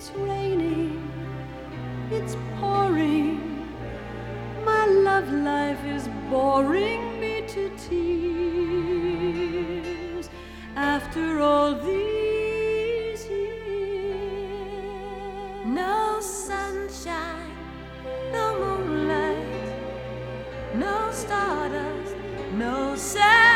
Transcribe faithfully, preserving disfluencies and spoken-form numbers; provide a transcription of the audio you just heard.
It's raining, it's pouring. My love life is boring me to tears. After all these years, no sunshine, no moonlight, no stardust, no sound.